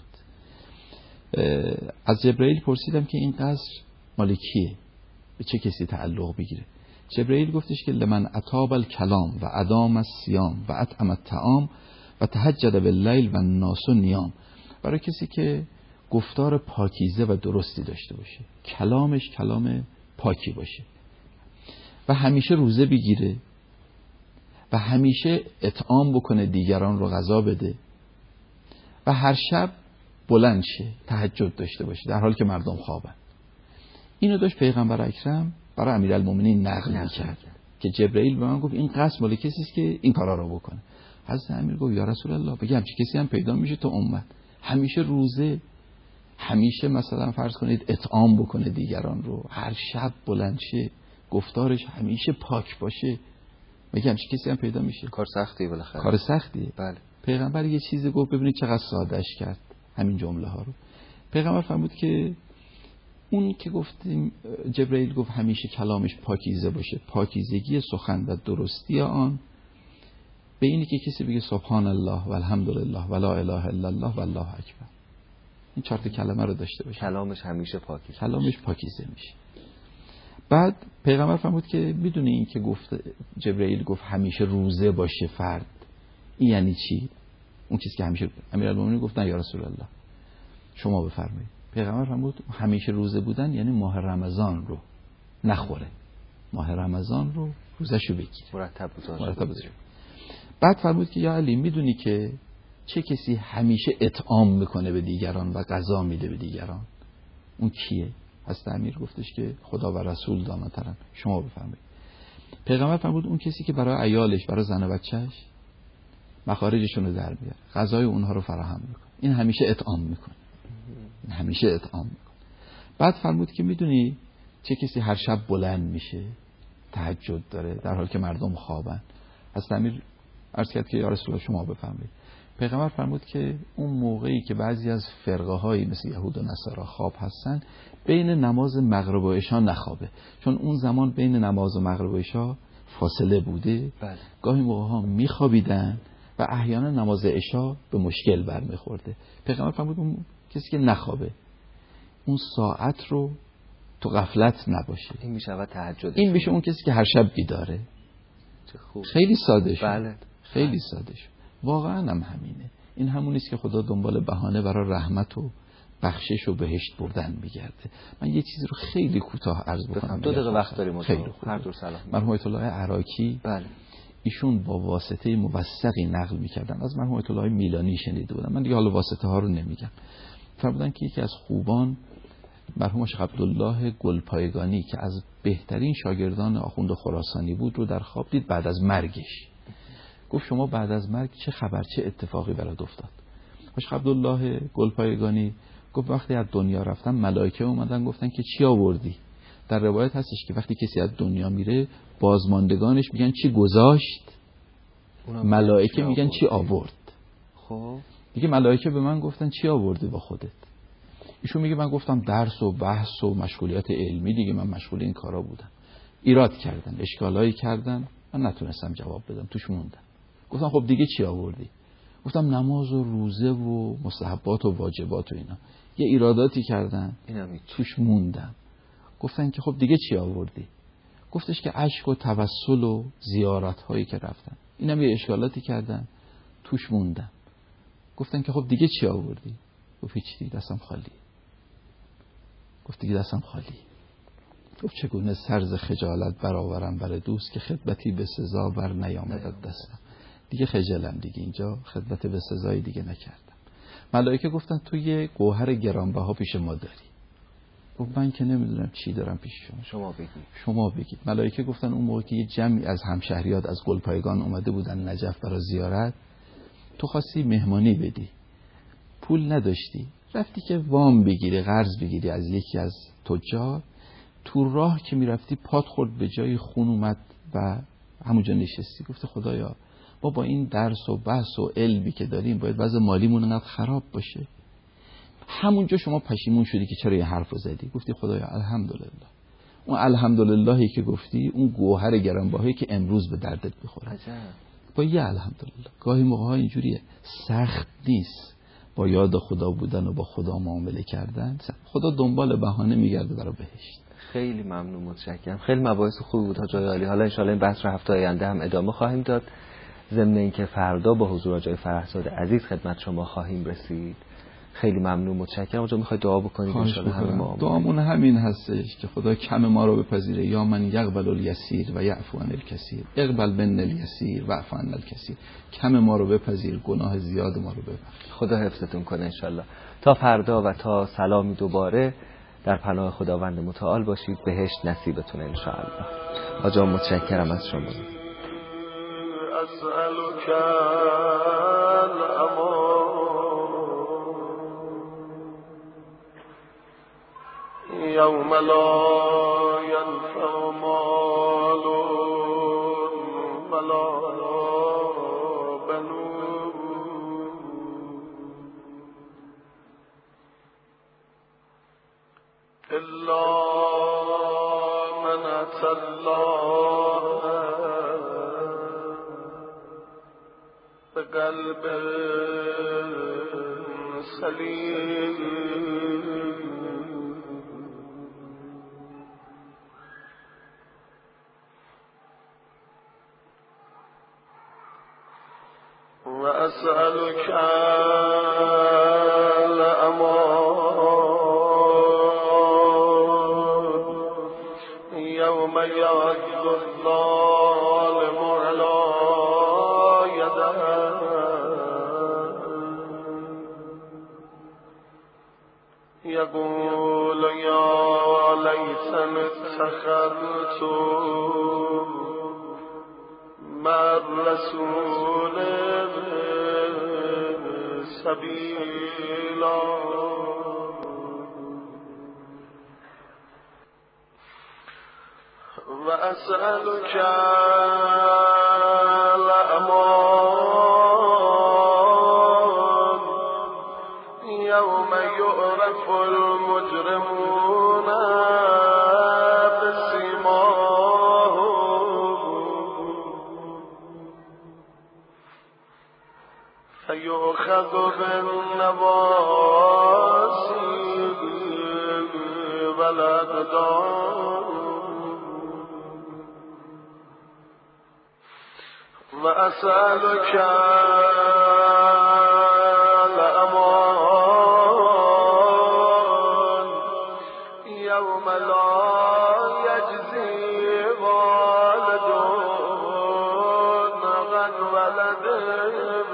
از جبرائیل پرسیدم که این قصر مال کیه، به چه کسی تعلق بگیره؟ جبرائیل گفتش که لمن اطاب الکلام و ادام الصیام و اطعم الطعام و تهجد باللیل و الناس نیام، برای کسی که گفتار پاکیزه و درستی داشته باشه، کلامش کلام پاکی باشه و همیشه روزه بگیره و همیشه اطعام بکنه، دیگران رو غذا بده و هر شب بلند شه، تهجد داشته باشه در حالی که مردم خوابن. اینو داشت پیغمبر اکرم برای امیرالمومنین نقل می‌کرد که جبرائیل به من گفت این قسم مال کسی است که این کارا رو بکنه. حضرت امیر گفت یا رسول الله، بگم چه کسی هم پیدا میشه تو امت همیشه روزه، همیشه مثلا فرض کنید اطعام بکنه دیگران رو، هر شب بلند شه، گفتارش همیشه پاک باشه، بگم چه کسی هم پیدا میشه؟ کار سختیه بالاخره. کار سختیه. بله. پیغمبر یه چیزی گفت، ببینید چقدر سادهش کرد همین جمله ها رو. پیغمبر فرمود که اون که گفتیم جبرائیل گفت همیشه کلامش پاکیزه باشه، پاکیزگی سخن و درستی آن به اینی که کسی بگه سبحان الله و الحمدلله و لا اله الا الله و الله اکبر، این 4 کلمه رو داشته باشه، کلامش همیشه پاکیزه، کلامش پاکیزه میشه. بعد پیغمبر فرمود که بدون این که گفت جبرائیل گفت همیشه روزه باشه فرد، این یعنی چی؟ اون چیزی که همیشه امیرالمومنین گفت نه یا رسول الله شما بفرمایید. پیغمبر فرمود همیشه روزه بودن یعنی ماه رمضان رو نخوره، ماه رمضان رو روزشو بگیره، مرتب بذاره. بعد فرمود که یا علی میدونی که چه کسی همیشه اطعام میکنه به دیگران و غذا میده به دیگران، اون کیه؟ حضرت امیر گفتش که خدا و رسول داناترن، شما بفرمایید. پیغمبر فرمود اون کسی که برای عیالش، برای زن و بچهش مخارجشون رو در بیاره، غذای اونها رو فراهم میکنه، این همیشه اطعام میکنه، این همیشه اطعام میکنه. بعد فرمود که میدونی چه کسی هر شب بلند میشه، تهجد داره در حالی که مردم خوابن؟ حضرت امیر عرض کرد که یا رسول الله شما بفرمایید. پیغمبر فرمود که اون موقعی که بعضی از فرقه هایی مثل یهود و نصارا خواب هستن، بین نماز مغرب و عشا نخوابه، چون اون زمان بین نماز مغرب و عشا فاصله بوده بله. گاهی موقع ها میخوابیدن و احیانا نماز عشا به مشکل برمیخورده. پیغمبر فرمود اون کسی که نخوابه اون ساعت رو تو غفلت نباشه، این میشه تهجد، این میشه اون کسی که هر شب بیداره. چه خوب. خیلی ساده شد. بله. خیلی ساده شد. واقعا هم همینه. این همونیست که خدا دنبال بهانه برای رحمت و بخشش و بهشت بردن میگرده. من یه چیزی رو خیلی کوتاه عرض بکنم. 2 دقیقه وقت داریم. خیلی هر دور سلام. مرحوم آیت الله عراقی، بله، ایشون با واسطه موثقی نقل میکردن. از مرحوم آیت الله میلانی شنیده بودم. من دیگه حالا واسطه ها رو نمیگم. فرمودن که یکی از خوبان مرحوم شیخ عبدالله گلپایگانی که از بهترین شاگردان آخوند خراسانی بود رو در خواب دید بعد از مرگش. گفت شما بعد از مرگ چه خبر، چه اتفاقی برات افتاد؟ شیخ عبدالله گلپایگانی گفت وقتی از دنیا رفتم ملائکه اومدن گفتن که چی آوردی؟ در روایت هستش که وقتی کسی از دنیا میره بازماندگانش میگن چی گذاشت، ملائکه میگن چی آورد. خب دیگه ملائکه به من گفتن چی آوردی با خودت؟ ایشون میگه من گفتم درس و بحث و مشغولیت علمی، دیگه من مشغول این کارا بودم. ایراد کردن، اشکالایی کردن، من نتونستم جواب بدم، توش موندم. گفتم خب دیگه چی آوردی؟ گفتم نماز و روزه و مستحبات و واجبات و اینا. یه ایراداتی کردن، توش موندم. گفتن که خب دیگه چی آوردی؟ گفتش که عشق و توسل و زیارت هایی که رفتن، اینم یه اشکالاتی کردن، توش موندم. گفتن که خب دیگه چی آوردی؟ گفت هیچ، دیگه دستم خالی. گفت دیگه دستم خالی. گفت چگونه سرز خجالت برآورم بر دوست که خدمتی به سزا بر نیامد دستم. دیگه خجلم، دیگه اینجا خدمت به سزایی دیگه نکردم. ملائکه گفتن تو یه گوهر گرانبها پیش ما داری. گفت من که نمیدونم چی دارم پیش شما بگید. ملائکه گفتن اون موقع که یه جمعی از همشهریات از گلپایگان اومده بودن نجف برای زیارت، تو خواستی مهمانی بدی، پول نداشتی، رفتی که وام بگیری، قرض بگیری از یکی از تجار، تو راه که میرفتی پات خورد به جای خون اومد و همونجا نشستی. گفتی خدایا ما با این درس و بحث و علمی که داریم باید وضع مالیمون انقدر خراب باشه؟ همونجا شما پشیمون شدی که چرا این حرفو زدی. گفتی خدایا الحمدلله. اون الحمدللهی که گفتی اون گوهر گرانبهایی که امروز به دردت میخوره. با یه الحمدلله. گاهی موقع ها اینجوریه، سخت نیست با یاد خدا بودن و با خدا معامله کردن. خدا دنبال بهانه میگرده برای بهشت. خیلی ممنون، متشکرم. خیلی مباحث خوبی بود حاج عالی. حالا ان شاء الله این بحث رو هفته آینده هم ادامه خواهیم داد. ضمن اینکه فردا با حضور آقای فرهزاد عزیز خدمت شما خواهیم رسید. خیلی ممنون، متشکرم. آقا میخواید دعا بکنید ان شاء الله؟ همه ما دعامون همین هستش که خدا کم ما رو بپذیره. یا من یقبل الیسیر و یعفو عن الکثیر، اقبل منا الیسیر و اعف عن الکثیر. کم ما رو بپذیر، گناه زیاد ما رو ببخش. خدا حفظتون کنه ان شاء الله. تا فردا و تا سلامی دوباره در پناه خداوند متعال باشید. بهشت نصیبتون ان شاء الله. آقا متشکرم از شما. اسألك يوم لا ينفع مال ولا بنون إلا من أتى الله بقلب سليم. وأسألك الأمان يوم يعض الظالم على يده يقول يا ليتني اتخذت مع الرسول سبيلا. وأسألك الأمان يوم يعرف المجرمون بسيماهم يؤخذ بالنواصي والأقدام وأسألك الأمان يوم لا يجزي والد عن ولده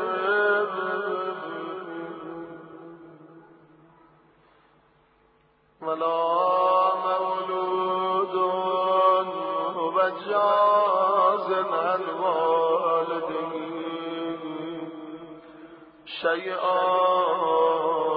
ولا مولود هو جاز عن والده شيئا